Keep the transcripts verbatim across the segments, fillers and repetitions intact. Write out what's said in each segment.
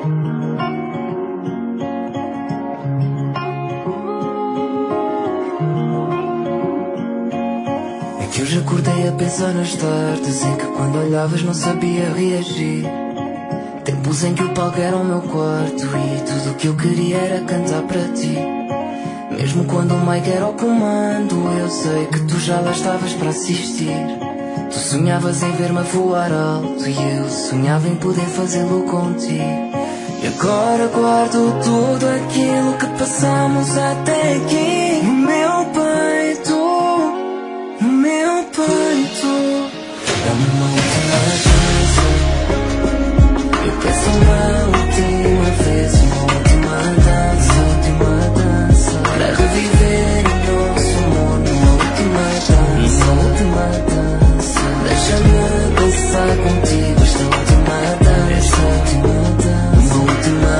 É que hoje acordei a pensar nas tardes em que quando olhavas não sabia reagir. Tempos em que o palco era o meu quarto e tudo o que eu queria era cantar para ti. Mesmo quando o mic era o comando, eu sei que tu já lá estavas para assistir. Tu sonhavas em ver-me voar alto e eu sonhava em poder fazê-lo contigo. E agora guardo tudo aquilo que passamos até aqui no meu peito, no meu peito. Dá-me uma última chance. Eu peço uma última vez, uma última dança, última dança, para reviver o nosso amor numa última dança, última dança. Deixa-me dançar contigo esta última dança, última dança, uma última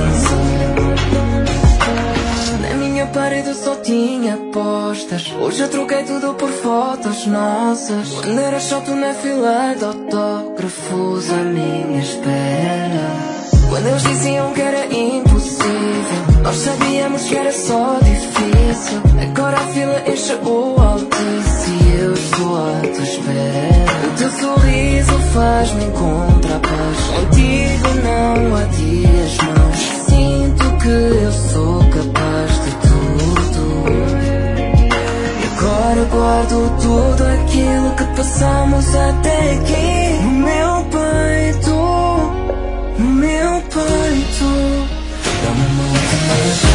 dança. Na minha parede eu só tinha postas, hoje eu troquei tudo por fotos nossas. Quando era só tu na fila de autógrafos à minha espera. Quando eles diziam que era impossível, nós sabíamos que era só difícil. Agora a fila enche o Altice e eu estou à tua espera. O teu sorriso faz-me encontrar paz, contigo não há dias maus. Sinto que eu sou capaz de tudo. E agora guardo tudo aquilo que passamos até aqui no meu peito, no meu peito. Dá-me uma última chance.